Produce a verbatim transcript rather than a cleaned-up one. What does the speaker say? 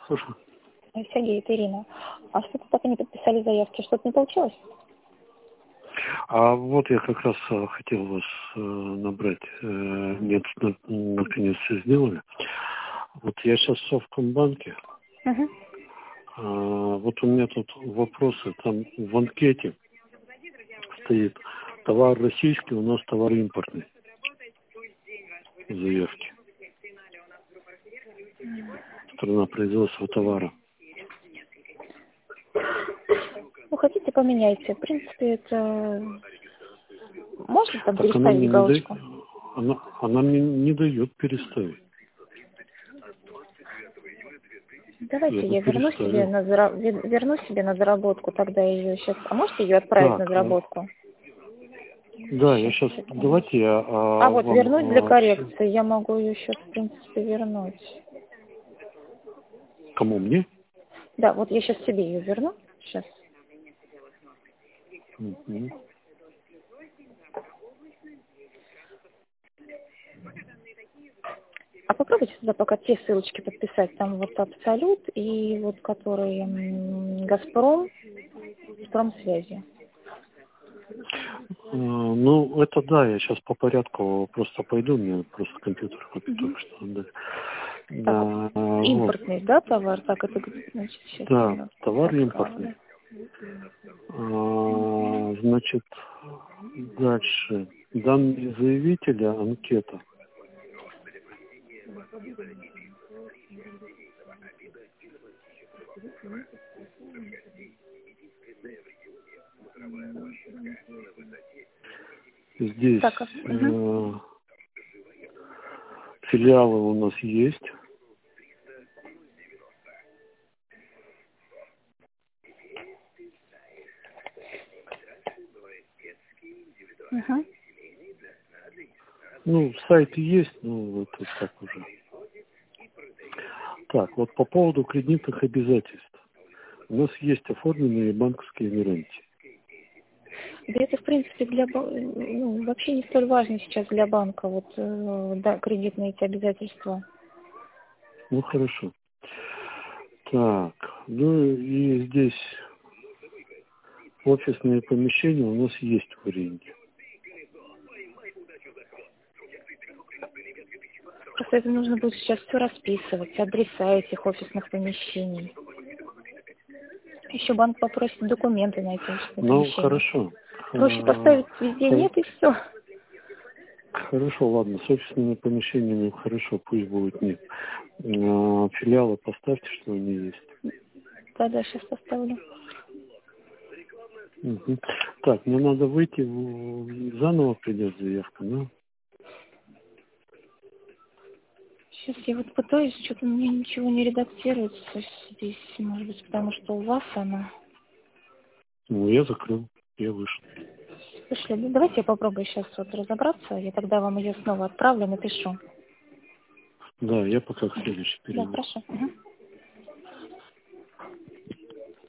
Слушай. Сергей, это Ирина. А что-то так и не подписали заявки? Что-то не получилось? А вот я как раз а, хотел вас а, набрать. Э, нет, на, наконец все сделали. Вот я сейчас в Совкомбанке. Угу. А, вот у меня тут вопросы. Там в анкете стоит товар российский, у нас товар импортный. Заявки. Страна производства товара. Ну, хотите, поменяйте. В принципе, это... Можно там Так она мне переставить не галочку? дает, она, она мне не дает переставить. Давайте Я я верну себе, на зара... верну себе на заработку, тогда ее сейчас... А можете ее отправить так, на заработку? Да, я сейчас... Давайте я... А, А вот вам, вернуть для а, коррекции, я могу ее сейчас, в принципе, вернуть. Кому, мне? Да, вот я сейчас себе ее верну. Сейчас. Угу. А попробуйте сюда пока те ссылочки подписать. Там вот Абсолют и вот который м, Газпром, Промсвязи. А, ну, это да, я сейчас по порядку просто пойду, мне просто компьютер купить Угу. только что отдать. Так, Да, импортный, вот. да, товар? Так, это, значит, сейчас Да, я товар отправлю. импортный. А, значит, дальше. Данные заявителя, анкета. Здесь Так, угу. э, филиалы у нас есть. Угу. Ну, сайт есть, ну, это так уже. Так, вот по поводу кредитных обязательств. У нас есть оформленные банковские гарантии. Да это, в принципе, для ба- ну, вообще не столь важно сейчас для банка, вот, э, да, кредитные эти обязательства. Ну, хорошо. Так, ну и здесь офисные помещения у нас есть в аренде. Просто это нужно будет сейчас все расписывать, адреса этих офисных помещений. Еще банк попросит документы на эти офисные Ну, помещения. хорошо. Проще А, поставить везде хо- нет и все. Хорошо, ладно, с офисными помещениями хорошо, пусть будет нет. А, филиалы поставьте, что они есть. Да-да, сейчас поставлю. Мгм. Так, мне надо выйти, в- заново придет заявка, да? Сейчас я вот пытаюсь, что-то у меня ничего не редактируется здесь, может быть, потому что у вас она. Ну, я закрыл, я вышел. Слушай, ну давайте я попробую сейчас вот разобраться, я тогда вам ее снова отправлю, напишу. Да, я пока к следующей Да, перейду. хорошо. Угу.